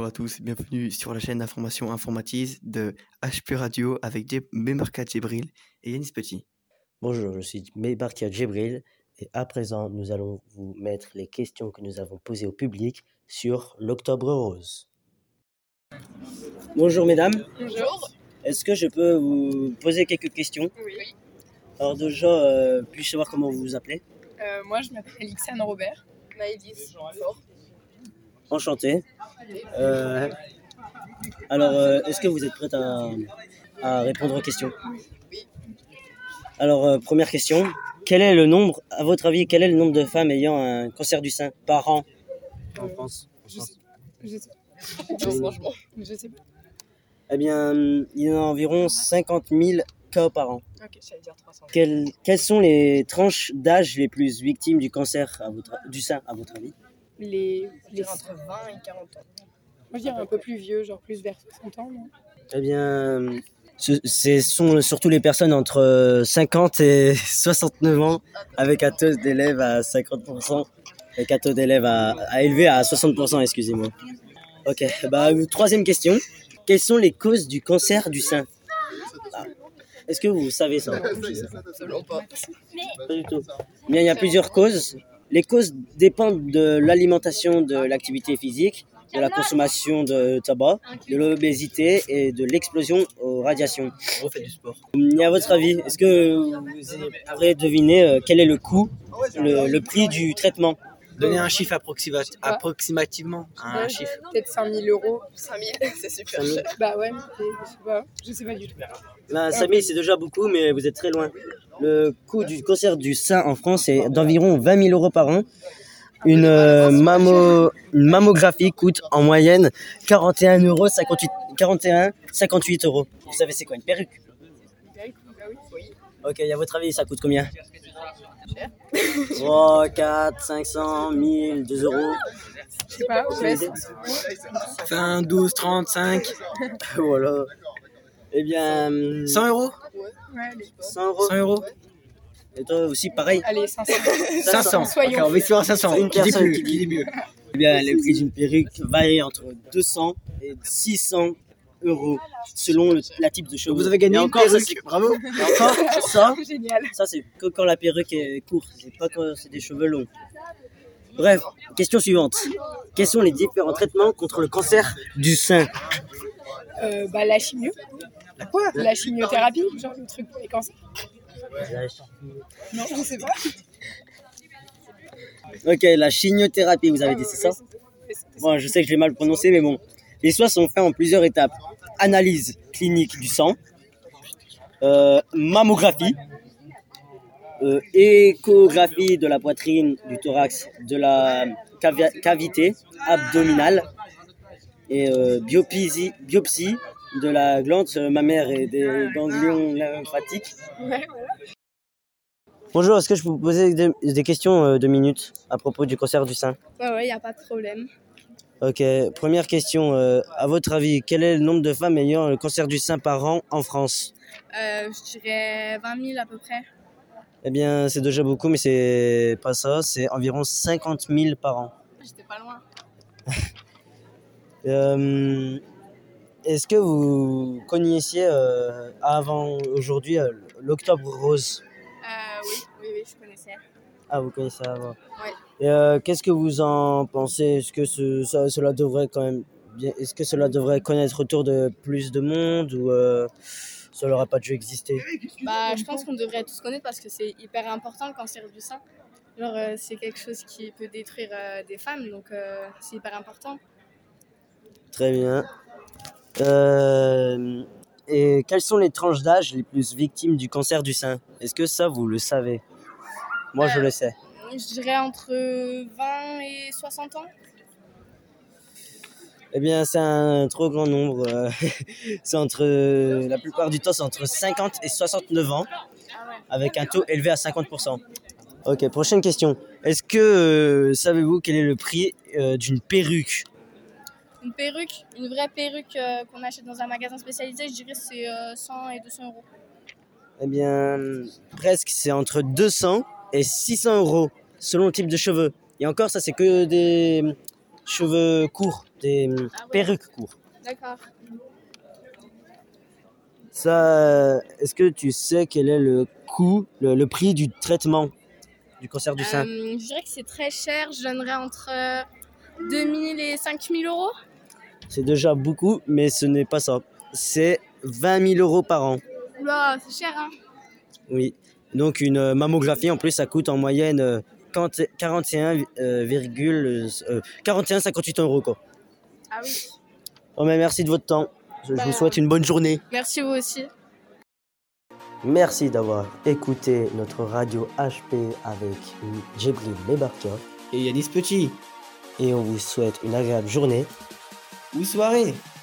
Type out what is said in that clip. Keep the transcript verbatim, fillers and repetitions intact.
à tous, bienvenue sur la chaîne d'information Informatise de H P Radio avec Djeb- Memarkat Djibril et Yanis Petit. Bonjour, je suis Mebarkia Djibril et à présent nous allons vous mettre les questions que nous avons posées au public sur l'Octobre Rose. Bonjour mesdames, Bonjour. est-ce que je peux vous poser quelques questions? Oui. Alors déjà, euh, puis-je savoir comment vous vous appelez? Euh, moi, je m'appelle Ixane Robert. Maëlys Fort. Enchanté. Euh, alors, euh, est-ce que vous êtes prête à, à répondre aux questions? Oui. Alors, euh, première question. Quel est le nombre, à votre avis, quel est le nombre de femmes ayant un cancer du sein par an en Euh, France? Je sais, je sais pas. Non, franchement, je sais pas. Eh bien, il y en a environ cinquante mille cas par an. Ok, j'allais dire trois cents. Quelles, quelles sont les tranches d'âge les plus victimes du cancer à votre, du sein, à votre avis? Les, les entre vingt et quarante ans. Moi, je dirais un peu plus vieux, genre plus vers soixante ans, non? Eh bien, ce, ce sont surtout les personnes entre cinquante et soixante-neuf ans avec un taux d'élèves à cinquante pour cent, avec un taux d'élèves à, à élevé à soixante pour cent, excusez-moi. Ok, bah, troisième question. Quelles sont les causes du cancer du sein? Ah. Est-ce que vous savez ça? Absolument pas. Pas du tout. Bien, il y a plusieurs causes. Les causes dépendent de l'alimentation, de l'activité physique, de la consommation de tabac, de l'obésité et de l'explosion aux radiations. On fait du sport. Et à votre avis, est-ce que vous pourrez deviner euh, quel est le coût, le, le prix du traitement? Donnez un chiffre approximat- approximativement, un Ouais, chiffre. Peut-être cinq mille euros. cinq mille, c'est super cinq mille. cher. Bah ouais, mais je sais pas. Je sais pas du tout. Ben, cinq mille, c'est déjà beaucoup, mais vous êtes très loin. Le coût du cancer du sein en France est d'environ vingt mille euros par an. Une, euh, mammo- une mammographie coûte en moyenne quarante et un euros cinquante-huit, quarante et un cinquante-huit euros. Vous savez c'est quoi une perruque? Bah oui, oui. Ok, à votre avis, ça coûte combien? Cher. trois, quatre, cinq cents, mille, deux euros. Je sais pas, on laisse. vingt, douze, trente-cinq, Voilà. Eh bien, cent euros Ouais, allez. cent euros. cent euros Et toi aussi, pareil? Allez, cinq cents. cinq cents. Soyons Ok, on va essayer à cinq cents. Une Qui dit personne plus, qui qui dit mieux. Eh bien, le prix d'une perruque varie entre deux cents et six cents euros selon le, la type de cheveux. Vous avez gagné Et une encore, ça, perruque. c'est- Bravo. et encore, ça, Génial. ça c'est que quand la perruque est courte, c'est pas quand c'est des cheveux longs. Bref, question suivante. Quels sont les différents traitements contre le cancer du sein? Euh, bah la chimio. Quoi? La chimiothérapie, genre le truc pour les cancers. Non, je sais pas. Ok, la chimiothérapie, vous avez dit, c'est ça? Bon, je sais que je l'ai mal prononcé, mais bon. Les soins sont faits en plusieurs étapes. Analyse clinique du sang, euh, mammographie, euh, échographie de la poitrine, du thorax, de la cavi- cavité abdominale et euh, biopsie, biopsie de la glande mammaire et des ganglions lymphatiques. Ouais, voilà. Bonjour, est-ce que je peux vous poser des, des questions euh, de minutes à propos du cancer du sein? Ouais, ouais, y a pas de problème. Ok, première question. Euh, à votre avis, quel est le nombre de femmes ayant le cancer du sein par an en France? Euh, je dirais vingt mille à peu près. Eh bien, c'est déjà beaucoup, mais c'est pas ça. C'est environ cinquante mille par an. J'étais pas loin. Euh, est-ce que vous connaissiez euh, avant aujourd'hui euh, l'Octobre Rose? Euh, oui, oui, oui, je connaissais. Ah, vous connaissez avant. Ouais. Et euh, qu'est-ce que vous en pensez? Est-ce que ce, ça- cela devrait quand même bien, est-ce que cela devrait connaître autour de plus de monde ou euh, ça n'aurait pas dû exister? Bah, je pense qu'on devrait tous connaître parce que c'est hyper important le cancer du sein. Genre, euh, c'est quelque chose qui peut détruire euh, des femmes, donc euh, c'est hyper important. Très bien. Euh, et quelles sont les tranches d'âge les plus victimes du cancer du sein? Est-ce que ça, vous le savez? Moi, je Euh, le sais. Je dirais entre vingt et soixante ans. Eh bien, c'est un trop grand nombre. euh, c'est entre, la plupart du temps, c'est entre cinquante et soixante-neuf ans, Ah ouais. avec un taux élevé à cinquante pour cent. Ok, prochaine question. Est-ce que euh, savez-vous quel est le prix euh, d'une perruque? Une perruque, une vraie perruque euh, qu'on achète dans un magasin spécialisé, je dirais c'est euh, cent et deux cents euros. Eh bien, presque, c'est entre deux cents et six cents euros, selon le type de cheveux. Et encore, ça, c'est que des, cheveux courts, des Ah ouais. perruques courtes. D'accord. Ça, est-ce que tu sais quel est le coût, le, le prix du traitement du cancer du sein? Euh, je dirais que c'est très cher. Je donnerais entre euh, deux mille et cinq mille euros. C'est déjà beaucoup, mais ce n'est pas ça. C'est vingt mille euros par an. Oula, c'est cher, hein. Oui. Donc une euh, mammographie, en plus, ça coûte en moyenne euh, quarante et un virgule cinquante-huit euros. Quoi. Ah oui. Oh, mais merci de votre temps. Je, je Bah, vous souhaite une bonne journée. Merci vous aussi. Merci d'avoir écouté notre radio H P avec Djibril Mebarka. Et Yanis Petit. Et on vous souhaite une agréable journée. Ou soirée.